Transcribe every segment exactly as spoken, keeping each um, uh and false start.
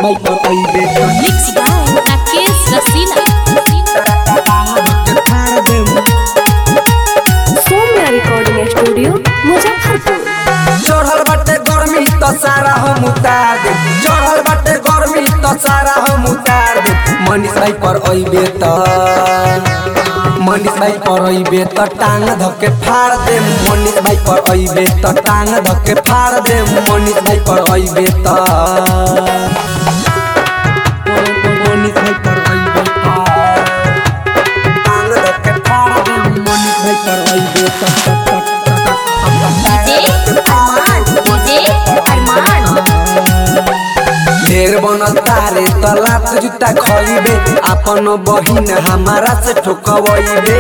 भाई पर आइबे mix by Rakesh Rasila Somya recording studio Muzaffarpur. चढ़ल बाटे गर्मी तो सारा हम उतार दे चढ़ल बाटे गर्मी तो सारा हम उतार दे मनीष भाई पर आइबे त मनीष भाई पर आइबे त टांग धके फाड़ दे मनीष भाई पर आइबे त टांग धके फाड़ दे मनीष भाई पर आइबे त मनीष भाई पर आइबे त टांग धके फाड़ दे मनीष भाई पर आइबे त डीजे अरमान डीजे अरमान ढेर बनता रे तलात जूता खइबे अपन बहिन हमारा से ठोकवइबे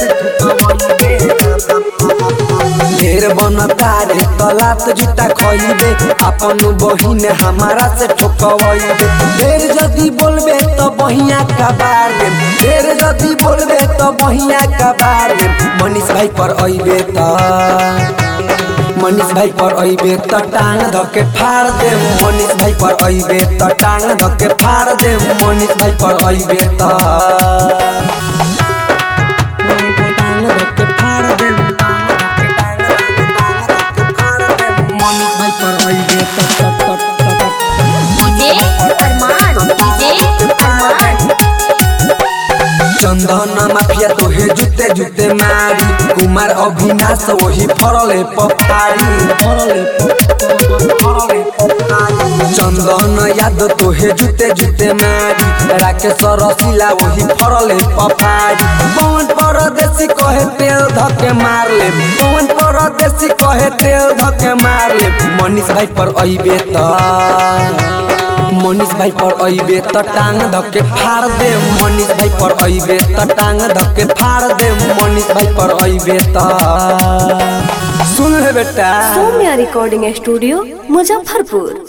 ढेर बनता रे तलात जूता खइबे अपन बहिन हमारा से ठोकवइबे ढेर जदी बोलबे तो बहिया का बार दे ढेर जदी बोलबे तो बहिया का बार दे मनीष भाई पर आइबे त मनीष भाई पर आइबे त टांग धके फाड़ दे मनीष भाई पर आइबे त टांग धके फाड़ दे मनीष भाई पर आइबे त टांग धके फाड़ दे मनीष भाई पर आइबे त DJ Arman DJ Arman Chandan mafia तोहे जुते जुते मारी कुमार अभिनाश वही फरले पपारी चंदन याद तोहे जुते जुते मारी राकेश रसीला वही फरले पपारी पवन परदेसी कहे तेल धके मार ले पवन परदेसी कहे तेल धके मार ले मनीष भाई पर आइबे त मनीष भाई पर आइबे त टांग धके फाड़ दे मनीष भाई पर आइबे त टांग धके फाड़ दे मनीष भाई पर आइबे त सुन ले बेटा सोम्या रिकॉर्डिंग स्टूडियो मुजफ्फरपुर।